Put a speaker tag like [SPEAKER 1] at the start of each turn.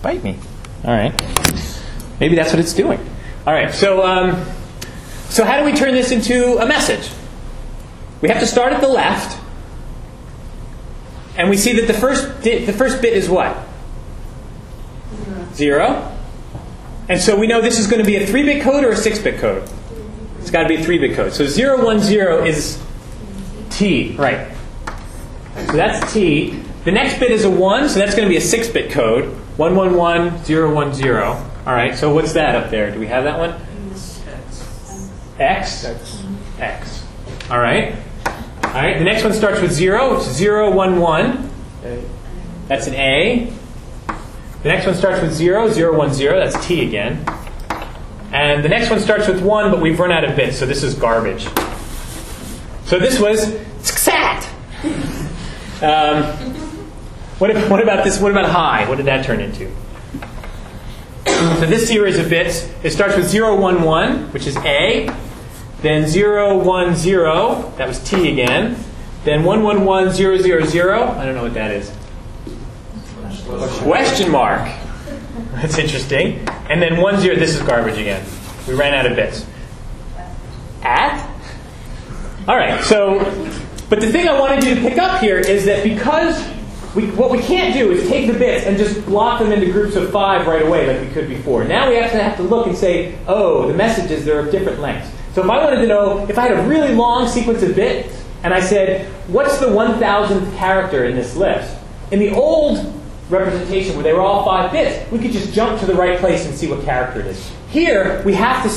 [SPEAKER 1] bite me. All right. Maybe that's what it's doing. All right. So how do we turn this into a message? We have to start at the left. And we see that the first bit is what? 0. And so we know this is going to be a 3-bit code or a 6-bit code. It's got to be a 3-bit code. So 010 is T. Right. So that's T. The next bit is a 1, so that's going to be a 6-bit code. 111010. All right, so what's that up there? Do we have that one? X? X. All right. All right, the next one starts with 0, which is 011. That's an A. The next one starts with 0, 010. That's T again. And the next one starts with 1, but we've run out of bits, so this is garbage. So this was SAT. What about this? What about high? What did that turn into? So this series of bits, it starts with 011, which is A. Then 010, that was T again. Then 111000, I don't know what that is. Question mark. That's interesting. And then 10, this is garbage again. We ran out of bits. At? All right, so, but the thing I wanted you to pick up here is that because what we can't do is take the bits and just block them into groups of 5 right away like we could before. Now we actually have to look and say, oh, the messages, they're of different lengths. So if I wanted to know, if I had a really long sequence of bits, and I said, what's the 1,000th character in this list? In the old representation where they were all 5 bits, we could just jump to the right place and see what character it is. Here, we have to